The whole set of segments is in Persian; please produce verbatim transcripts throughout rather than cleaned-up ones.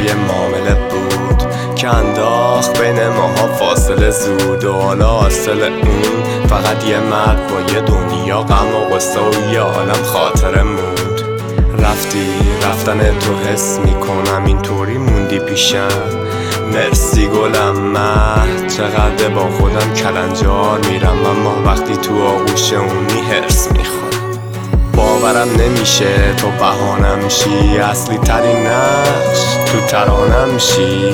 یه معامله بود که انداخت بین ماها فاصله زود، و حالا حاصل اون فقط یه مرد با یه دنیا غم و غصه و یه عالم خاطره موند. رفتی رفتن تو حس میکنم اینطوری موندی پیشم. مرسی گلم، من چقدر با خودم کلنجار میرم، اما وقتی تو آغوش اونی هرس میخورم. باورم نمیشه تو بهانم شی، اصلی ترین نقش تو ترانم شی.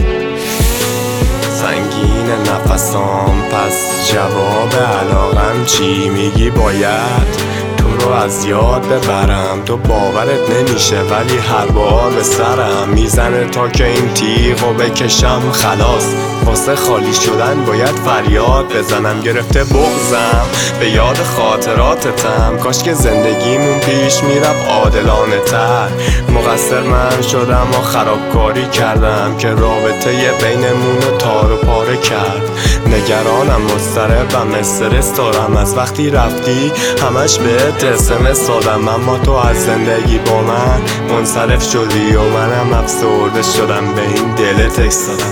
سنگین نفسام پس جواب علاقم چی؟ میگی باید تو رو از یاد ببرم، تو باورت نمیشه ولی هر بار به سرم میزنه تا که این تیغو بکشم. خلاص واسه خالی شدن باید فریاد بزنم، گرفته بغضم به یاد خاطراتتم. کاش که زندگیمون پیش میرفت عادلانه تر. مقصر من شدم و خرابکاری کردم که رابطه بینمون رو تار و پاره کرد. نگرانم، مضطربم، استرس دارم از وقتی رفتی، همش بهت اسمس دادم، اما تو از زندگی با من منصرف شدی و منم افسرده شدم به این دل تکس دادم.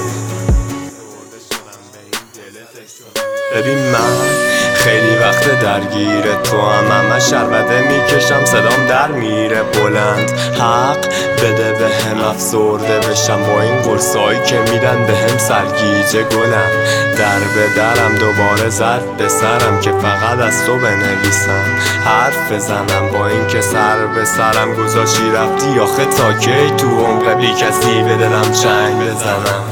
ببین من خیلی وقت درگیر تو هم، همش عربده میکشم صدام در میره بلند. حق بده به هم افسرده بشم با این قرصایی که میدن به هم سرگیجه گلم. در به درم دوباره زد به سرم که فقط از تو بنویسم، حرف بزنم با این که سر به سرم گذاشتی رفتی. آخه تا کی تو عمق بی کسی به دلم چنگ بزنم؟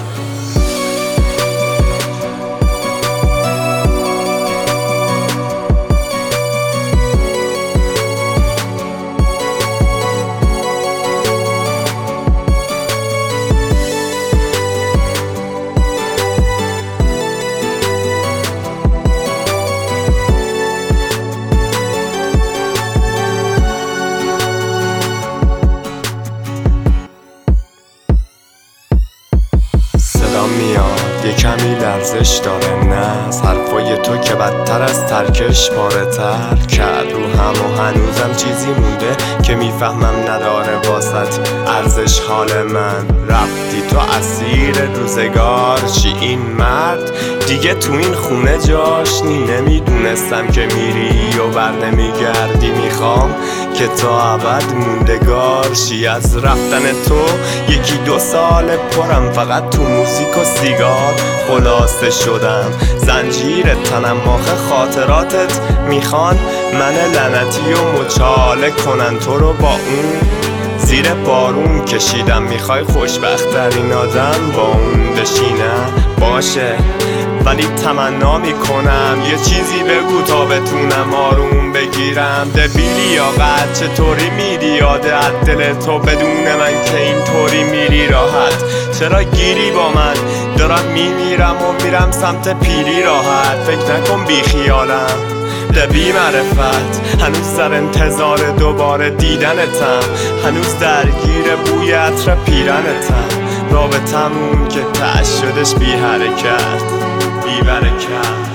میاد یه کمی لرزش داره، نه از حرفای تو که بدتر از ترکش پاره تر کرد رو هم، و هنوزم چیزی مونده که میفهمم نداره واسط ارزش حال من. رفتی تو اسیر روزگار چی این مرد دیگه تو این خونه جاش نی. نمیدونستم که میری و بر نمیگردی، میخوام که تا ابد موندگار شی. از رفتن تو یکی دو سال پرم فقط تو موزیک و سیگار خلاصه شدم. زنجیر تنم آخه خاطراتت میخوان من لعنتی و مچاله کنن. تو رو با اون زیر بارون کشیدم، میخوای خوشبخت‌ترین آدم با اون بشینم؟ باشه ولی تمنا میکنم یه چیزی بگو تا بتونم آروم بگیرم. دبیلی یا قد چطوری میری یاده از دل تو بدون من که اینطوری میری راحت؟ چرا گیری با من؟ دارم میمیرم و میرم سمت پیری راحت. فکر نکن بی خیالم بی معرفت، هنوز در انتظار دوباره دیدنتم، هنوز درگیر بوی عطر پیرنتم. رابطمون که تأش شدش بی حرکت بی برکت.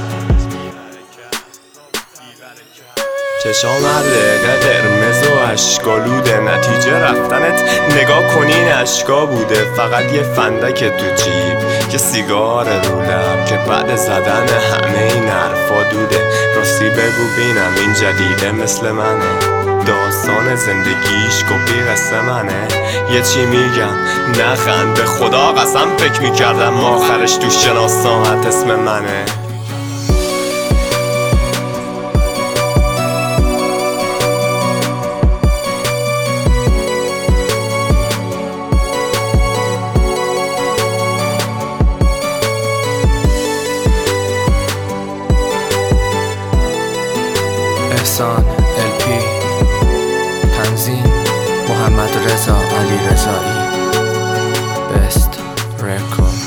چشام هر دقیقه قرمز و اشکالوده، نتیجه رفتنت نگاه کنین اشکا بوده. فقط یه فندک تو جیب که سیگار رو لب که بعد زدن همه این حرفا دوده. راستی بگو بینم این جدیده مثل منه؟ داستان زندگیش کپی قصه منه؟ یه چی میگم نخند به خدا قسم فکر میکردم آخرش تو شناسنامت اسم منه. احسان ال پی، تنظیم محمد رضا علی رضایی، بست رکورد.